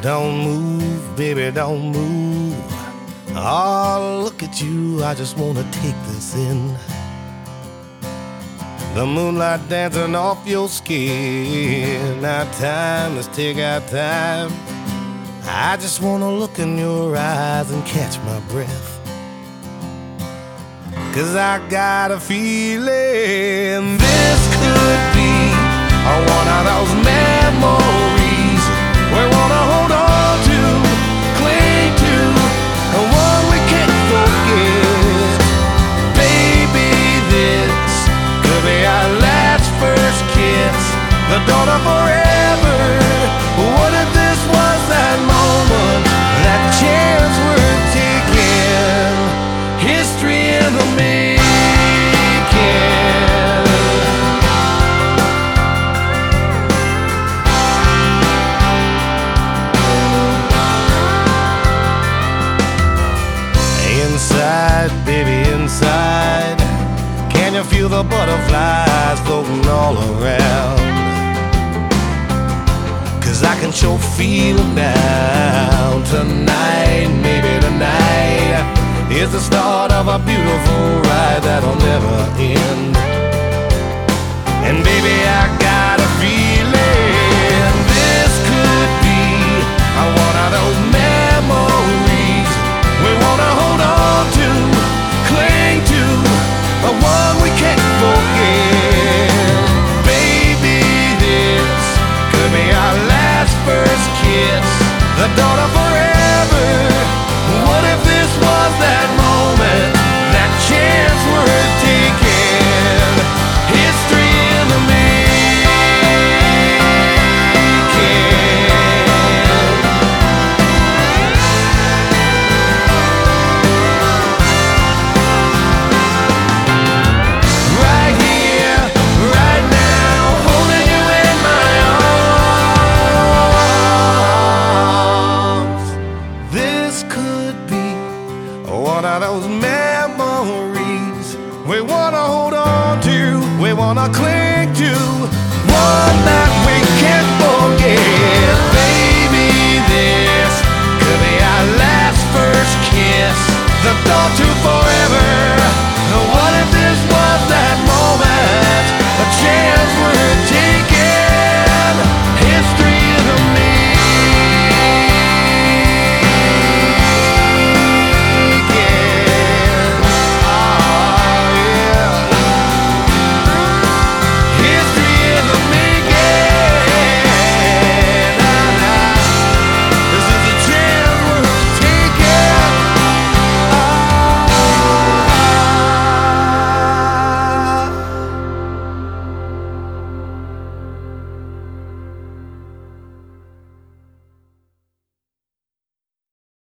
Don't move, baby, don't move. Oh, look at you, I just wanna take this in. The moonlight dancing off your skin. Now time, let's take our time. I just wanna look in your eyes and catch my breath. 'Cause I got a feeling this could be one of those memories we wanna hold on to, cling to, and one we can't forget. Baby, this could be our last first kiss, the dawn of forever. What if this was that moment, that chance we're taking? History in the making. Inside, baby, inside, can you feel the butterflies floating all around? 'Cause I can sure feel them now. Tonight, maybe tonight, is the start of a beautiful ride that'll never end. And baby, I got a feeling this could be one of those memories we wanna hold on to, cling to, the one we can't forget. Baby, this could be our last first kiss, the dawn of forever. What if this was that moment, that chance worth taking? History in the making. Right here, right now, holding you in my arms. This could be one of those memories we wanna hold on to, we wanna cling to, one that we can't forget. Baby, this